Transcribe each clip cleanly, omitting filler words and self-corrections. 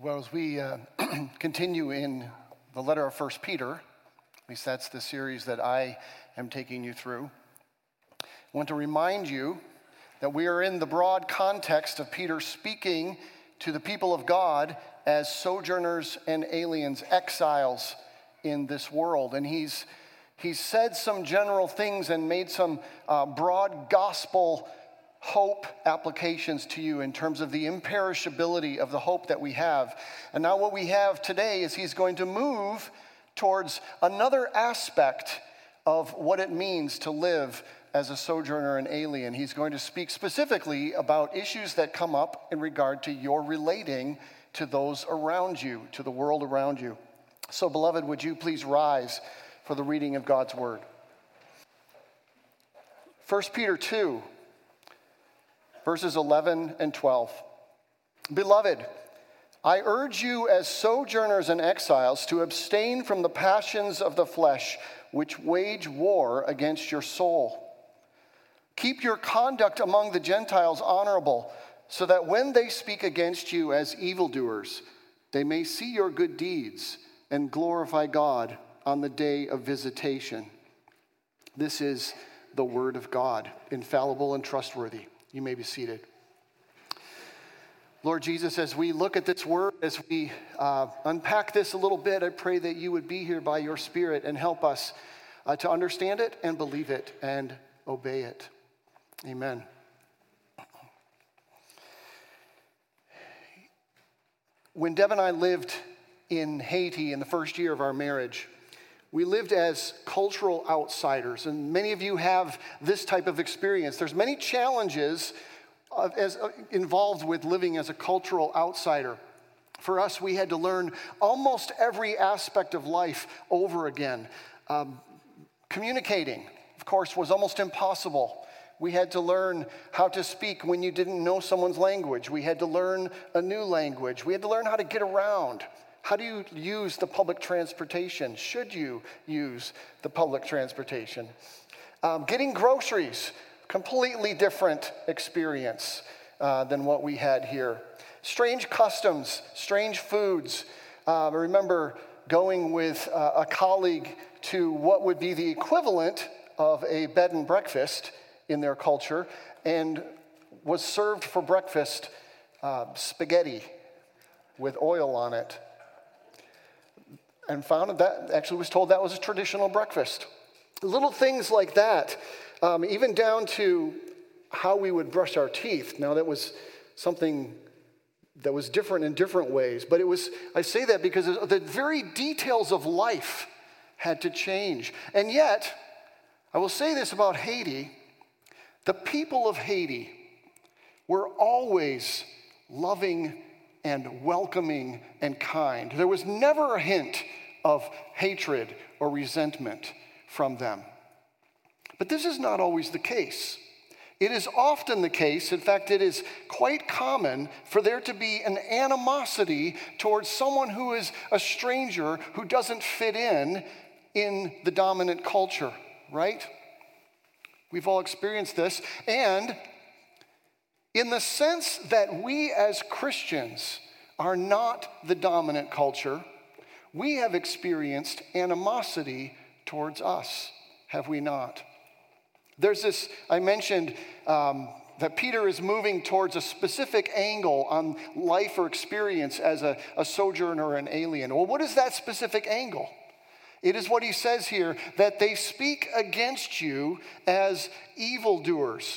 Well, as we continue in the letter of 1 Peter, at least that's the series that I am taking you through, I want to remind you that we are in the broad context of Peter speaking to the people of God as sojourners and aliens, exiles in this world. And he's said some general things and made some broad gospel hope applications to you in terms of the imperishability of the hope that we have. And now what we have today is he's going to move towards another aspect of what it means to live as a sojourner and alien. He's going to speak specifically about issues that come up in regard to your relating to those around you, to the world around you. So, beloved, would you please rise for the reading of God's word? 1 Peter 2, verses 11 and 12. Beloved, I urge you as sojourners and exiles to abstain from the passions of the flesh, which wage war against your soul. Keep your conduct among the Gentiles honorable, so that when they speak against you as evildoers, they may see your good deeds and glorify God on the day of visitation. This is the word of God, infallible and trustworthy. You may be seated. Lord Jesus, as we look at this word, as we unpack this a little bit, I pray that you would be here by your Spirit and help us to understand it and believe it and obey it. Amen. When Deb and I lived in Haiti in the first year of our marriage, we lived as cultural outsiders, and many of you have this type of experience. There's many challenges involved with living as a cultural outsider. For us, we had to learn almost every aspect of life over again. Communicating, of course, was almost impossible. We had to learn how to speak when you didn't know someone's language. We had to learn a new language. We had to learn how to get around. How do you use the public transportation? Should you use the public transportation? Getting groceries, completely different experience than what we had here. Strange customs, strange foods. I remember going with a colleague to what would be the equivalent of a bed and breakfast in their culture, and was served for breakfast spaghetti with oil on it. And found that, actually was told that was a traditional breakfast. Little things like that, even down to how we would brush our teeth. Now that was something that was different in different ways, but I say that because the very details of life had to change. And yet, I will say this about Haiti, the people of Haiti were always loving and welcoming and kind. There was never a hint of hatred or resentment from them. But this is not always the case. It is often the case, in fact, it is quite common for there to be an animosity towards someone who is a stranger who doesn't fit in the dominant culture, right? We've all experienced this. And in the sense that we as Christians are not the dominant culture, we have experienced animosity towards us, have we not? There's this, I mentioned that Peter is moving towards a specific angle on life or experience as a sojourner or an alien. Well, what is that specific angle? It is what he says here, that they speak against you as evildoers.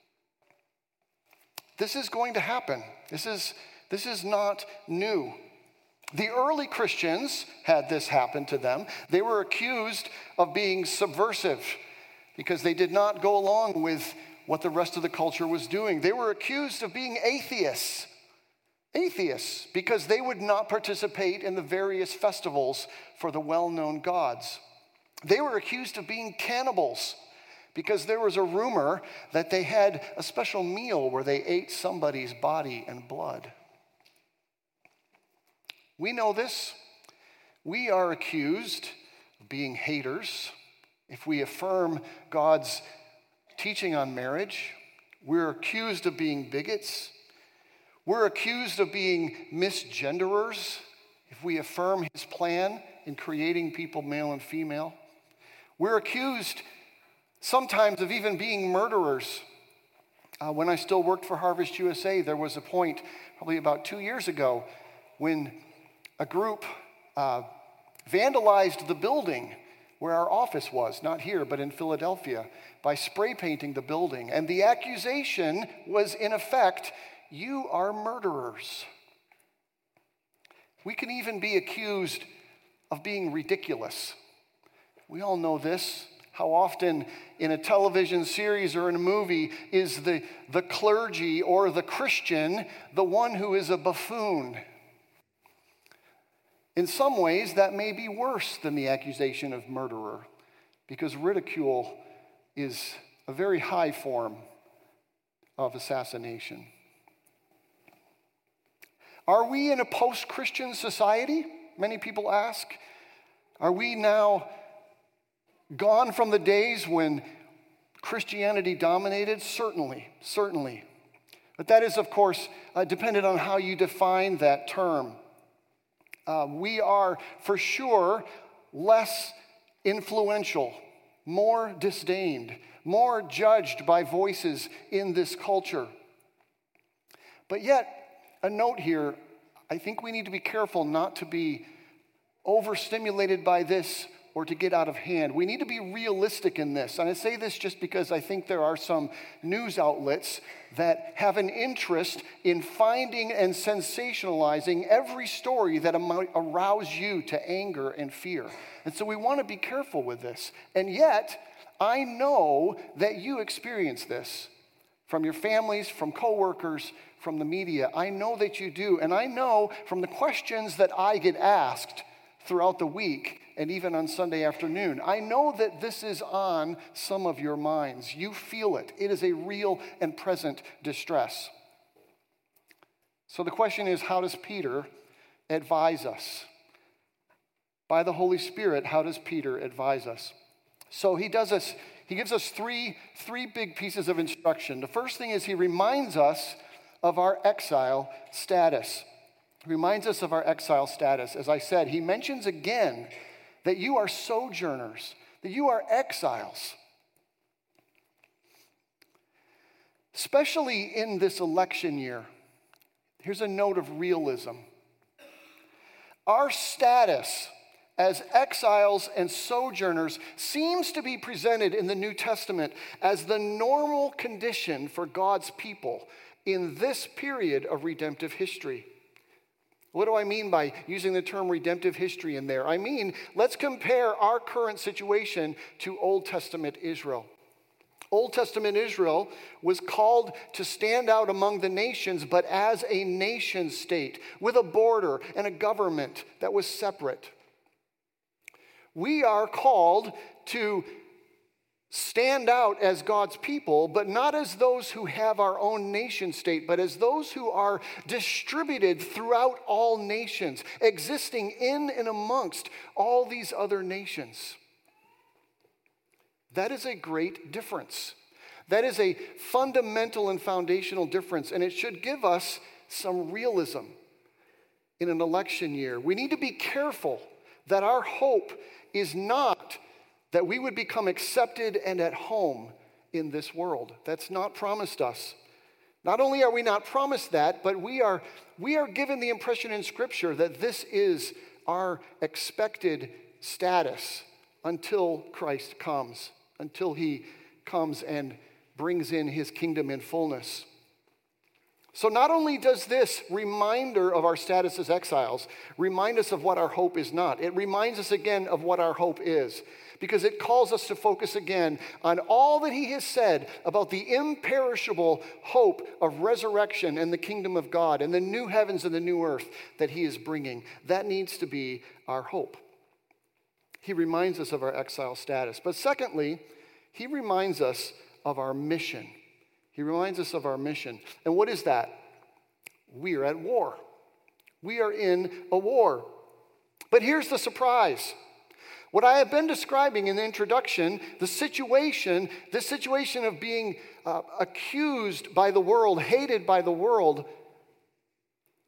This is going to happen. This is not new. The early Christians had this happen to them. They were accused of being subversive because they did not go along with what the rest of the culture was doing. They were accused of being atheists because they would not participate in the various festivals for the well-known gods. They were accused of being cannibals because there was a rumor that they had a special meal where they ate somebody's body and blood. We know this. We are accused of being haters. If we affirm God's teaching on marriage, we're accused of being bigots. We're accused of being misgenderers if we affirm his plan in creating people male and female. We're accused sometimes of even being murderers. When I still worked for Harvest USA, there was a point probably about 2 years ago when a group vandalized the building where our office was, not here, but in Philadelphia, by spray painting the building. And the accusation was, in effect, you are murderers. We can even be accused of being ridiculous. We all know this. How often in a television series or in a movie is the clergy or the Christian the one who is a buffoon? In some ways, that may be worse than the accusation of murderer, because ridicule is a very high form of assassination. Are we in a post-Christian society? Many people ask. Are we now gone from the days when Christianity dominated? Certainly. But that is, of course, dependent on how you define that term. We are, for sure, less influential, more disdained, more judged by voices in this culture. But yet, a note here, I think we need to be careful not to be overstimulated by this or to get out of hand. We need to be realistic in this. And I say this just because I think there are some news outlets that have an interest in finding and sensationalizing every story that might arouse you to anger and fear. And so we want to be careful with this. And yet, I know that you experience this from your families, from coworkers, from the media. I know that you do. And I know from the questions that I get asked throughout the week and even on Sunday afternoon, I know that this is on some of your minds. You feel it. It is a real and present distress. So the question is, how does Peter advise us? By the Holy Spirit, how does Peter advise us? So he gives us three big pieces of instruction. The first thing is he reminds us of our exile status. Reminds us of our exile status. As I said, he mentions again that you are sojourners, that you are exiles. Especially in this election year, here's a note of realism. Our status as exiles and sojourners seems to be presented in the New Testament as the normal condition for God's people in this period of redemptive history. What do I mean by using the term redemptive history in there? I mean, let's compare our current situation to Old Testament Israel. Old Testament Israel was called to stand out among the nations, but as a nation state, with a border and a government that was separate. We are called to stand out as God's people, but not as those who have our own nation state, but as those who are distributed throughout all nations, existing in and amongst all these other nations. That is a great difference. That is a fundamental and foundational difference, and it should give us some realism in an election year. We need to be careful that our hope is not that we would become accepted and at home in this world. That's not promised us. Not only are we not promised that, but we are given the impression in Scripture that this is our expected status until Christ comes, until he comes and brings in his kingdom in fullness. So not only does this reminder of our status as exiles remind us of what our hope is not, it reminds us again of what our hope is, because it calls us to focus again on all that he has said about the imperishable hope of resurrection and the kingdom of God and the new heavens and the new earth that he is bringing. That needs to be our hope. He reminds us of our exile status. But secondly, he reminds us of our mission. He reminds us of our mission. And what is that? We are at war. We are in a war. But here's the surprise. What I have been describing in the introduction, this situation of being accused by the world, hated by the world,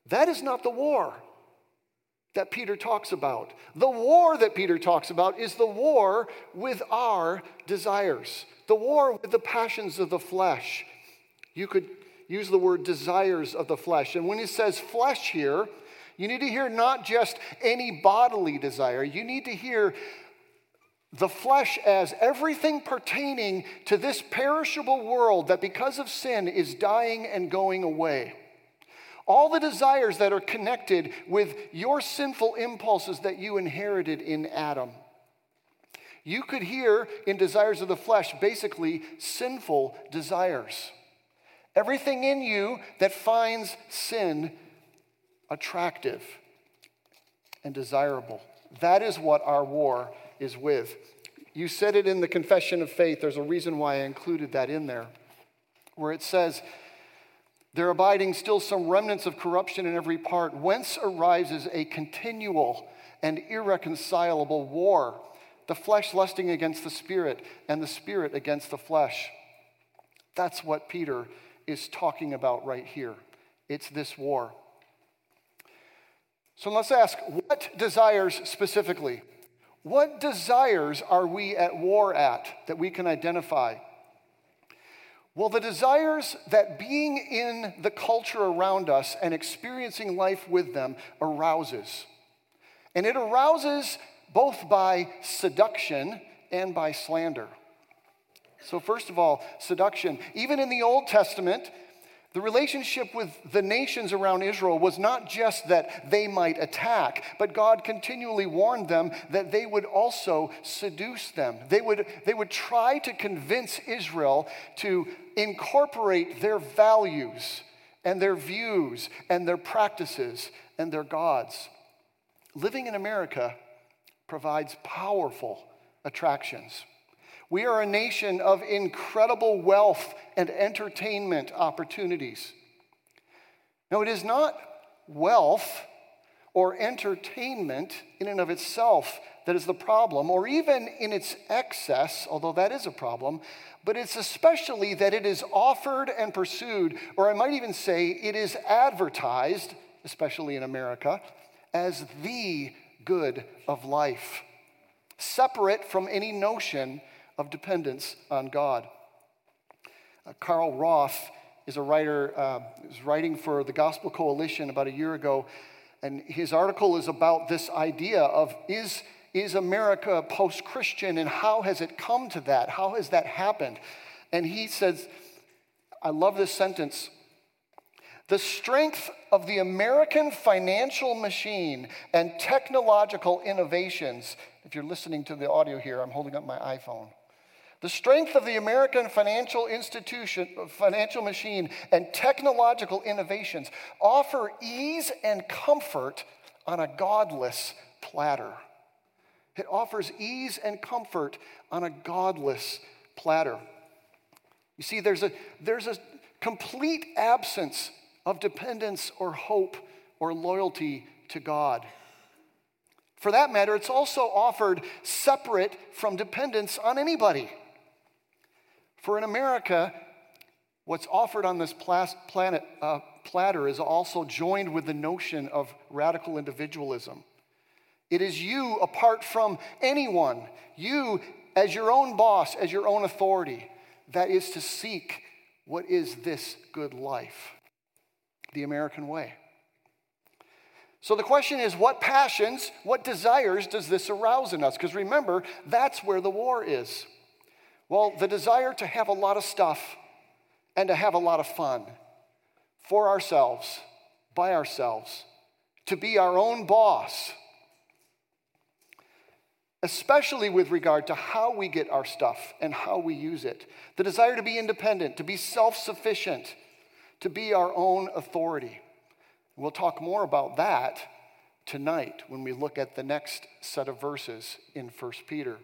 That is not the war that Peter talks about. The war that Peter talks about is the war with our desires, the war with the passions of the flesh. You could use the word desires of the flesh. And when he says flesh here, you need to hear not just any bodily desire. You need to hear the flesh as everything pertaining to this perishable world that because of sin is dying and going away. All the desires that are connected with your sinful impulses that you inherited in Adam. You could hear in desires of the flesh basically sinful desires. Everything in you that finds sin attractive and desirable. That is what our war is with. You said it in the Confession of Faith. There's a reason why I included that in there, where it says, there abiding still some remnants of corruption in every part, whence arises a continual and irreconcilable war, the flesh lusting against the spirit, and the spirit against the flesh. That's what Peter is talking about right here. It's this war. So let's ask, what desires specifically? What desires are we at war at that we can identify? Well, the desires that being in the culture around us and experiencing life with them arouses. And it arouses both by seduction and by slander. So first of all, seduction. Even in the Old Testament, the relationship with the nations around Israel was not just that they might attack, but God continually warned them that they would also seduce them. They would try to convince Israel to incorporate their values and their views and their practices and their gods. Living in America provides powerful attractions. We are a nation of incredible wealth and entertainment opportunities. Now, it is not wealth or entertainment in and of itself that is the problem, or even in its excess, although that is a problem, but it's especially that it is offered and pursued, or I might even say it is advertised, especially in America, as the good of life, separate from any notion of dependence on God. Carl Roth is a writer, was writing for the Gospel Coalition about a year ago, and his article is about this idea of is America post-Christian, and how has it come to that? How has that happened? And he says, I love this sentence, the strength of the American financial machine and technological innovations, if you're listening to the audio here, I'm holding up my iPhone. The strength of the American financial machine and technological innovations offer ease and comfort on a godless platter. It offers ease and comfort on a godless platter. You see, there's a complete absence of dependence or hope or loyalty to God. For that matter, it's also offered separate from dependence on anybody. For in America, what's offered on this platter is also joined with the notion of radical individualism. It is you apart from anyone, you as your own boss, as your own authority, that is to seek what is this good life, the American way. So the question is, what passions, what desires does this arouse in us? Because remember, that's where the war is. Well, the desire to have a lot of stuff and to have a lot of fun for ourselves, by ourselves, to be our own boss, especially with regard to how we get our stuff and how we use it. The desire to be independent, to be self-sufficient, to be our own authority. We'll talk more about that tonight when we look at the next set of verses in 1 Peter.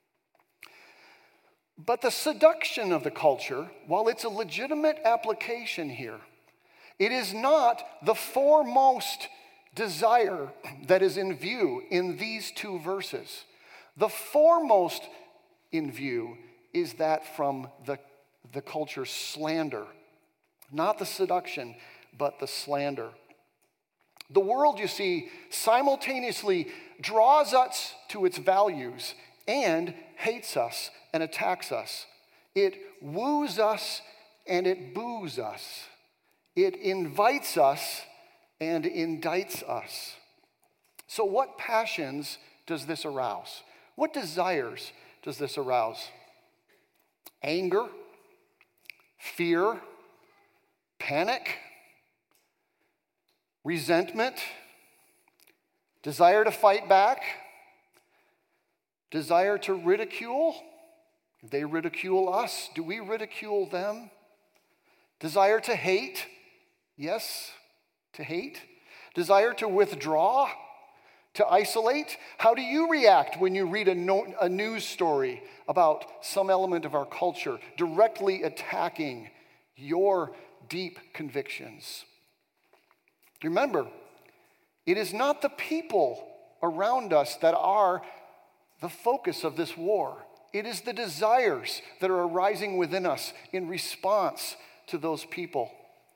But the seduction of the culture, while it's a legitimate application here, it is not the foremost desire that is in view in these two verses. The foremost in view is that from the culture's slander. Not the seduction, but the slander. The world, you see, simultaneously draws us to its values and hates us and attacks us. It woos us and it boos us. It invites us and indicts us. So what passions does this arouse? What desires does this arouse? Anger, fear, panic, resentment, desire to fight back, desire to ridicule. They ridicule us. Do we ridicule them? Desire to hate. Yes, to hate. Desire to withdraw, to isolate. How do you react when you read a news story about some element of our culture directly attacking your deep convictions? Remember, it is not the people around us that are the focus of this war. It is the desires that are arising within us in response to those people.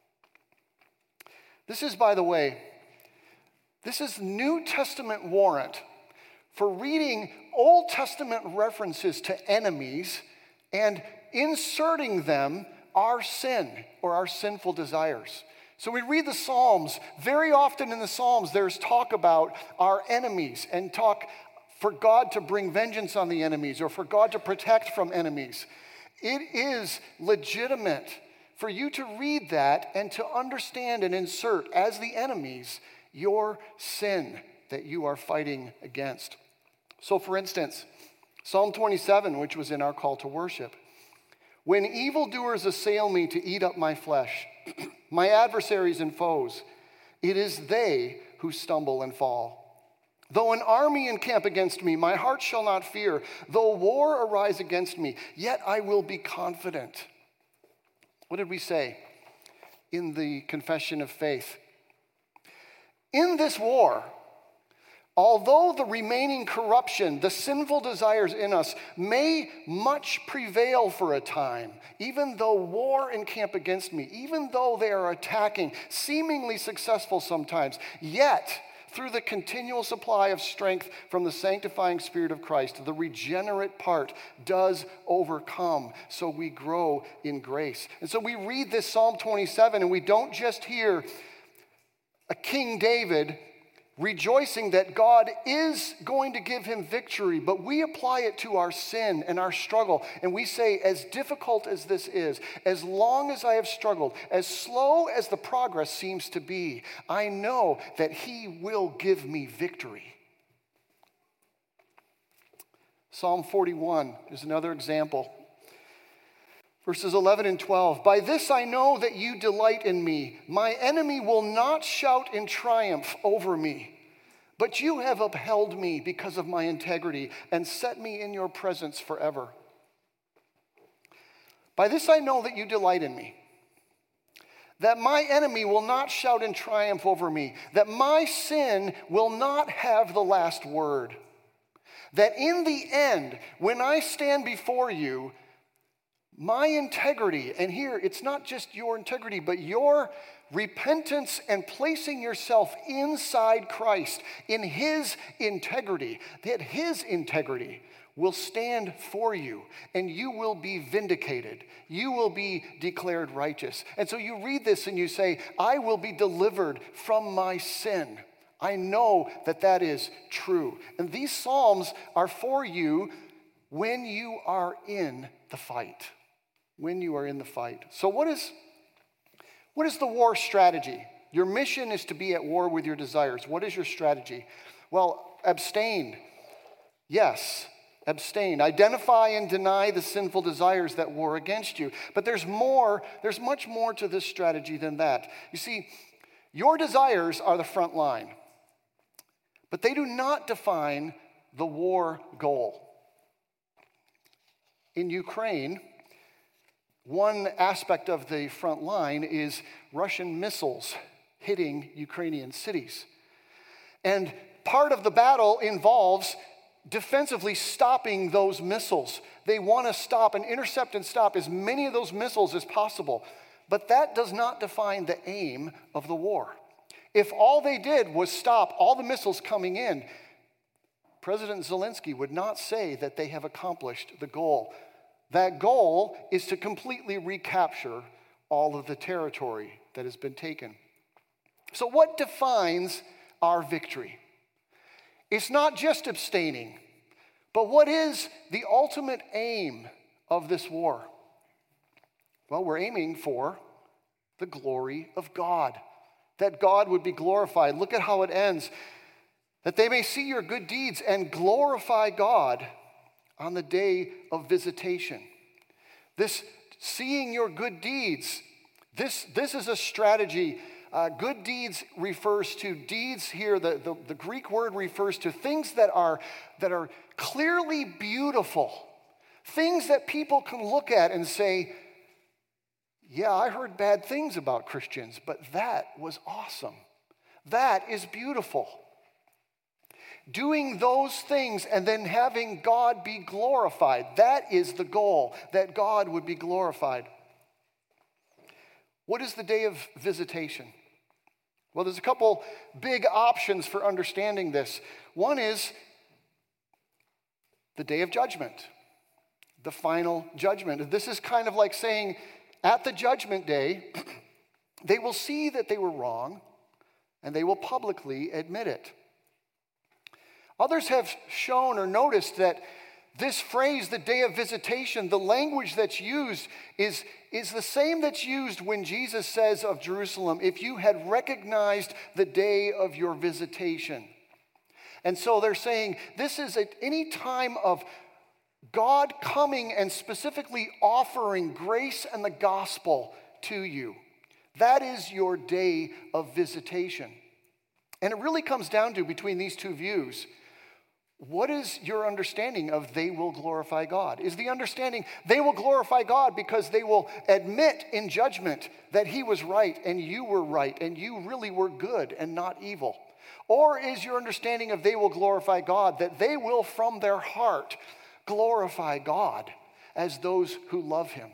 This is, by the way, this is New Testament warrant for reading Old Testament references to enemies and inserting them our sin or our sinful desires. So we read the Psalms. Very often in the Psalms, there's talk about our enemies and talk for God to bring vengeance on the enemies or for God to protect from enemies. It is legitimate for you to read that and to understand and insert as the enemies your sin that you are fighting against. So for instance, Psalm 27, which was in our call to worship. When evildoers assail me to eat up my flesh, my adversaries and foes, it is they who stumble and fall. Though an army encamp against me, my heart shall not fear. Though war arise against me, yet I will be confident. What did we say in the confession of faith? In this war, although the remaining corruption, the sinful desires in us may much prevail for a time, even though war encamp against me, even though they are attacking, seemingly successful sometimes, yet through the continual supply of strength from the sanctifying Spirit of Christ, the regenerate part does overcome, so we grow in grace. And so we read this Psalm 27, and we don't just hear a King David rejoicing that God is going to give him victory, but we apply it to our sin and our struggle. And we say, as difficult as this is, as long as I have struggled, as slow as the progress seems to be, I know that he will give me victory. Psalm 41 is another example. Verses 11 and 12, by this I know that you delight in me. My enemy will not shout in triumph over me, but you have upheld me because of my integrity and set me in your presence forever. By this I know that you delight in me, that my enemy will not shout in triumph over me, that my sin will not have the last word, that in the end, when I stand before you, my integrity, and here it's not just your integrity, but your repentance and placing yourself inside Christ in his integrity, that his integrity will stand for you and you will be vindicated. You will be declared righteous. And so you read this and you say, I will be delivered from my sin. I know that that is true. And these Psalms are for you when you are in the fight. When you are in the fight. So what is the war strategy? Your mission is to be at war with your desires. What is your strategy? Well, abstain. Yes, abstain. Identify and deny the sinful desires that war against you. But there's much more to this strategy than that. You see, your desires are the front line, but they do not define the war goal. In Ukraine, one aspect of the front line is Russian missiles hitting Ukrainian cities. And part of the battle involves defensively stopping those missiles. They want to stop and intercept and stop as many of those missiles as possible. But that does not define the aim of the war. If all they did was stop all the missiles coming in, President Zelensky would not say that they have accomplished the goal. That goal is to completely recapture all of the territory that has been taken. So what defines our victory? It's not just abstaining, but what is the ultimate aim of this war? Well, we're aiming for the glory of God, that God would be glorified. Look at how it ends. That they may see your good deeds and glorify God on the day of visitation. This seeing your good deeds, this is a strategy. Good deeds refers to deeds here. The Greek word refers to things that are clearly beautiful. Things that people can look at and say, yeah, I heard bad things about Christians, but that was awesome. That is beautiful. Doing those things and then having God be glorified. That is the goal, that God would be glorified. What is the day of visitation? Well, there's a couple big options for understanding this. One is the day of judgment, the final judgment. This is kind of like saying, at the judgment day, they will see that they were wrong, and they will publicly admit it. Others have shown or noticed that this phrase, the day of visitation, the language that's used is the same that's used when Jesus says of Jerusalem, if you had recognized the day of your visitation. And so they're saying this is at any time of God coming and specifically offering grace and the gospel to you. That is your day of visitation. And it really comes down to, between these two views, what is your understanding of they will glorify God? Is the understanding they will glorify God because they will admit in judgment that he was right and you were right and you really were good and not evil? Or is your understanding of they will glorify God that they will from their heart glorify God as those who love him?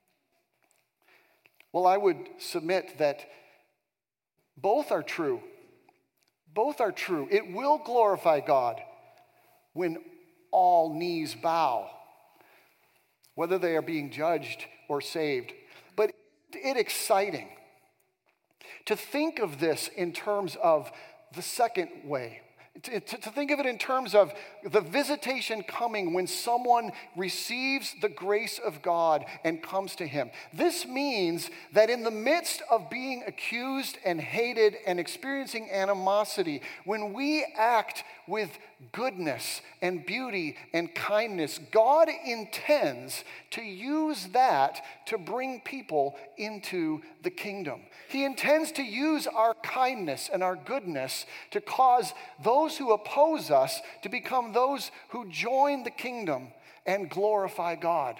Well, I would submit that both are true. Both are true. It will glorify God when all knees bow, whether they are being judged or saved. But it's exciting to think of this in terms of the second way. To think of it in terms of the visitation coming when someone receives the grace of God and comes to him. This means that in the midst of being accused and hated and experiencing animosity, when we act with goodness and beauty and kindness, God intends to use that to bring people into the kingdom. He intends to use our kindness and our goodness to cause those who oppose us to become those who join the kingdom and glorify God.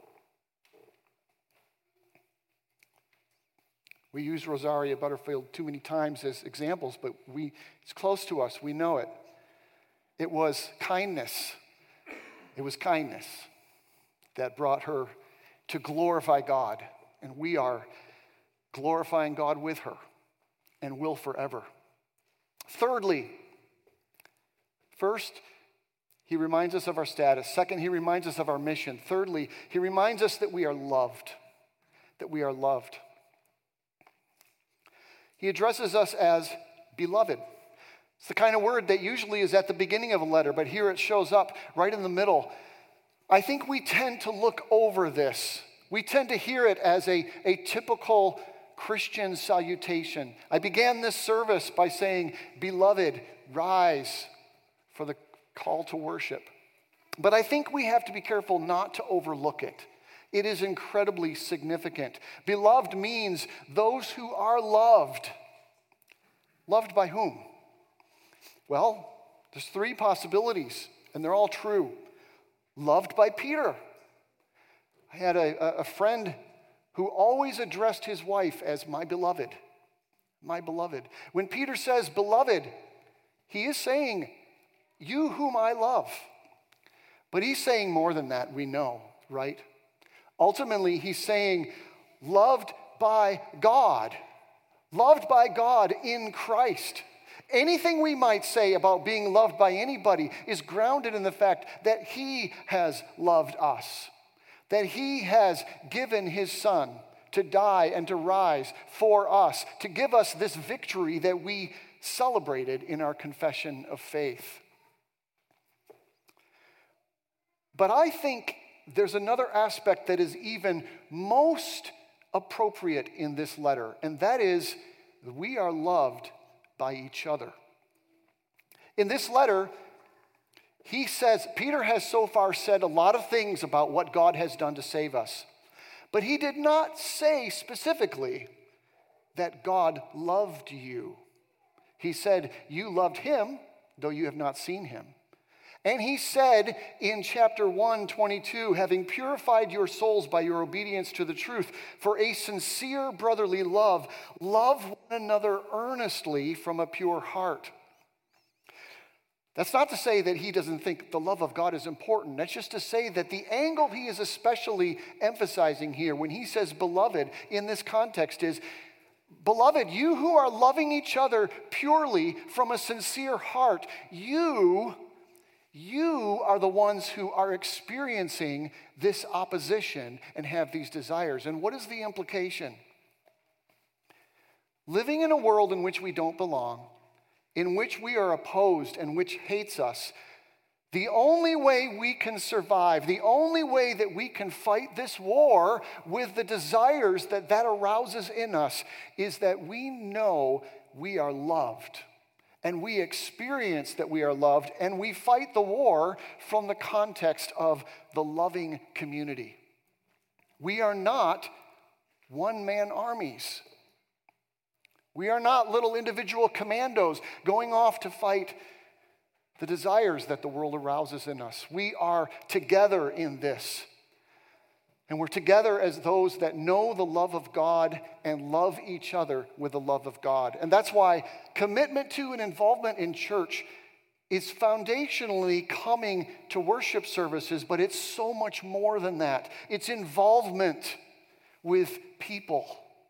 We use Rosaria Butterfield too many times as examples, but it's close to us. We know it. It was kindness. It was kindness that brought her to glorify God. And we are glorifying God with her and will forever. Thirdly, first, he reminds us of our status. Second, he reminds us of our mission. Thirdly, he reminds us that we are loved. That we are loved. He addresses us as beloved. It's the kind of word that usually is at the beginning of a letter, but here it shows up right in the middle. I think we tend to look over this. We tend to hear it as a typical Christian salutation. I began this service by saying, beloved, rise for the call to worship. But I think we have to be careful not to overlook it. It is incredibly significant. Beloved means those who are loved. Loved by whom? Well, there's three possibilities, and they're all true. Loved by Peter. I had a friend who always addressed his wife as my beloved. My beloved. When Peter says beloved, he is saying, you whom I love. But he's saying more than that, we know, right? Ultimately, he's saying, loved by God. loved by God in Christ. Anything we might say about being loved by anybody is grounded in the fact that he has loved us, that he has given his son to die and to rise for us, to give us this victory that we celebrated in our confession of faith. But I think there's another aspect that is even most appropriate in this letter, and that is we are loved by each other. In this letter, he says, Peter has so far said a lot of things about what God has done to save us, but he did not say specifically that God loved you. He said, you loved him, though you have not seen him. And he said in chapter 1:22, having purified your souls by your obedience to the truth, for a sincere brotherly love, love one another earnestly from a pure heart. That's not to say that he doesn't think the love of God is important. That's just to say that the angle he is especially emphasizing here when he says beloved in this context is, beloved, you who are loving each other purely from a sincere heart, you are the ones who are experiencing this opposition and have these desires. And what is the implication? Living in a world in which we don't belong, in which we are opposed and which hates us, the only way we can survive, the only way that we can fight this war with the desires that arouses in us is that we know we are loved. And we experience that we are loved, and we fight the war from the context of the loving community. We are not one-man armies. We are not little individual commandos going off to fight the desires that the world arouses in us. We are together in this. And we're together as those that know the love of God and love each other with the love of God. And that's why commitment to and involvement in church is foundationally coming to worship services, but it's so much more than that. It's involvement with people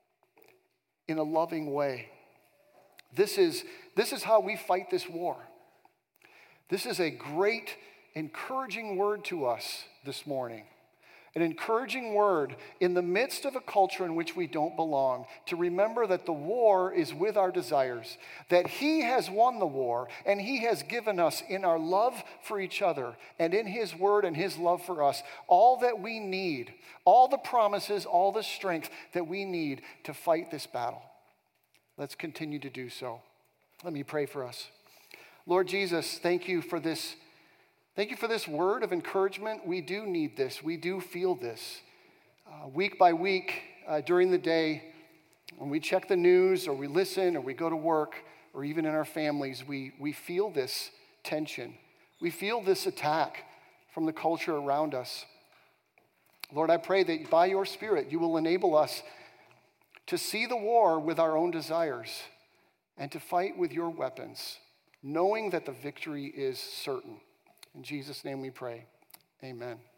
in a loving way. This is how we fight this war. This is a great, encouraging word to us this morning. An encouraging word in the midst of a culture in which we don't belong, to remember that the war is with our desires, that he has won the war, and he has given us in our love for each other and in his word and his love for us all that we need, all the promises, all the strength that we need to fight this battle. Let's continue to do so. Let me pray for us. Lord Jesus, thank you for this. Thank you for this word of encouragement. We do need this. We do feel this. Week by week, during the day, when we check the news or we listen or we go to work or even in our families, we feel this tension. We feel this attack from the culture around us. Lord, I pray that by your Spirit, you will enable us to see the war with our own desires and to fight with your weapons, knowing that the victory is certain. In Jesus' name we pray. Amen.